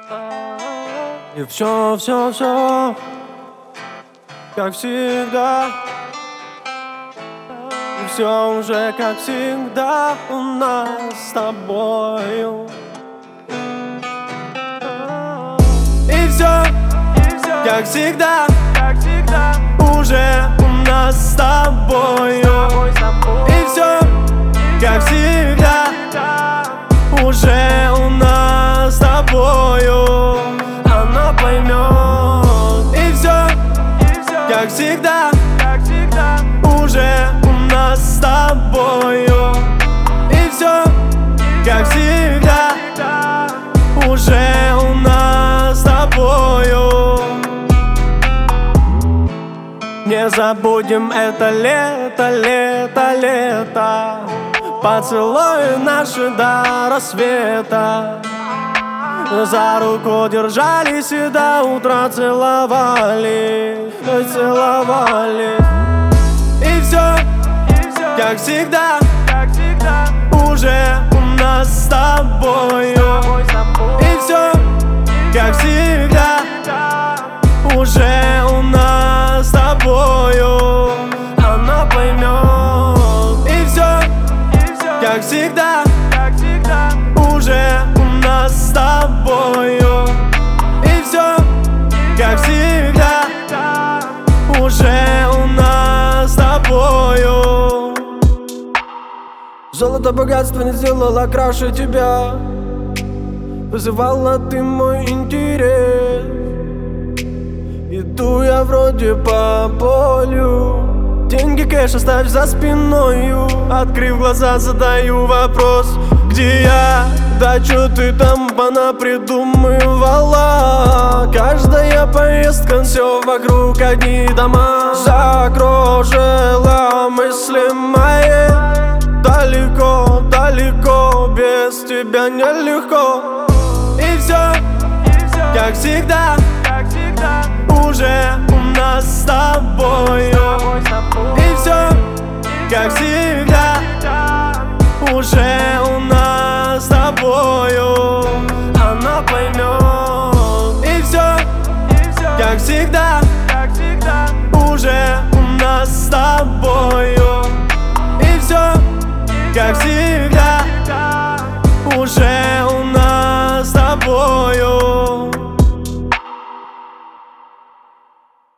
И все, как всегда. И все уже как всегда у нас с тобою. И все, как всегда, уже у нас с тобою. И все, как всегда, уже у нас с тобою. Она поймет. И все, как всегда, уже у нас с тобою. И все, как всегда, уже у нас с тобою. Не забудем это лето, лето, лето. Поцелуи наши до рассвета. За руку держались и до утра целовали, целовали. И все, как всегда, уже у нас с тобою. И все, как всегда, уже у нас с тобою. Она поймет. И все, как всегда, уже у нас с тобою. И все, как всегда, уже у нас с тобою. Золото богатство не сделало краше тебя. Вызывала ты мой интерес. Иду я вроде по полю. Деньги, кэш оставь за спиною. Открыв глаза, задаю вопрос: где я? Да чё ты там понапридумывала? Каждая поездка, все вокруг одни дома. Закружила мысли мои. Далеко, далеко, без тебя нелегко. И все, как всегда, уже у нас с тобою. И все, как всегда, уже у нас с тобою. Она поймет. И все, как всегда, уже